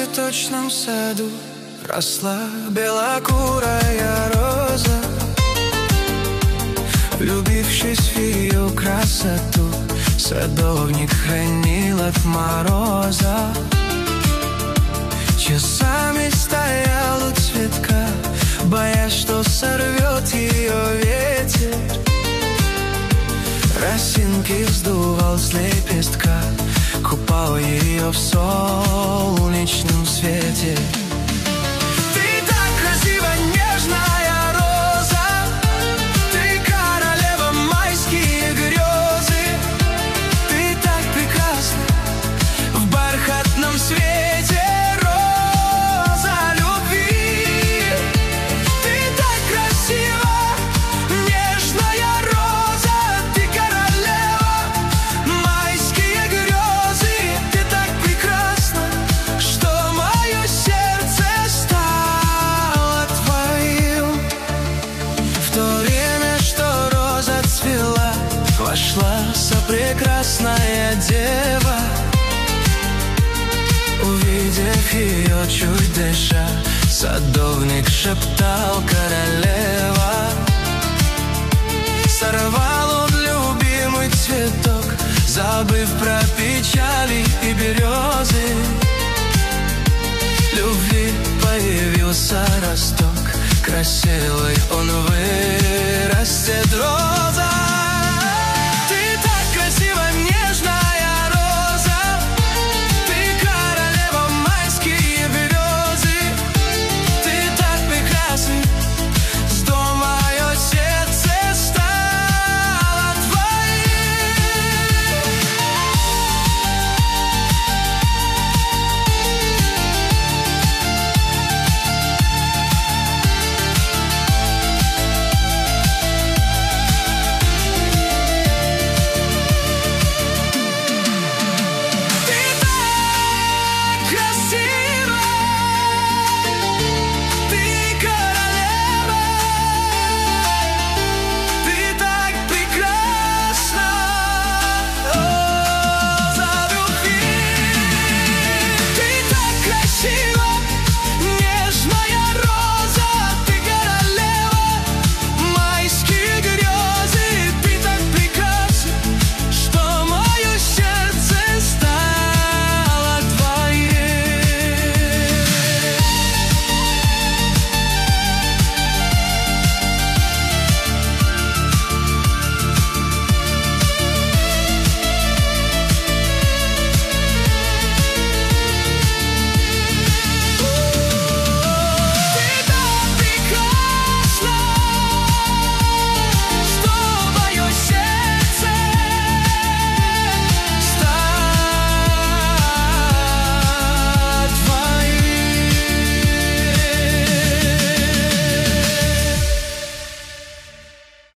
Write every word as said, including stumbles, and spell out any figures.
цветочном саду росла белокурая роза. Влюбившись в ее красоту, садовник хранил от мороза. Часами стоял у цветка, боясь, что сорвет ее ветер. Росинки вздувал с лепестка, купал ее в солнечном свете. Ты так красива, нежная роза, ты королева майские грезы. Ты так прекрасна в бархатном свете, роза любви. Ты так красива, нежная роза, ты королева майские грезы. Ты так прекрасна, что мое сердце стало твоим. В то время, что роза цвела, вошла сопрекрасная дева. Увидев ее, чуть дыша, садовник шептал: королева. Сорвал он любимый цветок, забыв про печали и березы. Любви появился росток, красивый он вырастет, роза.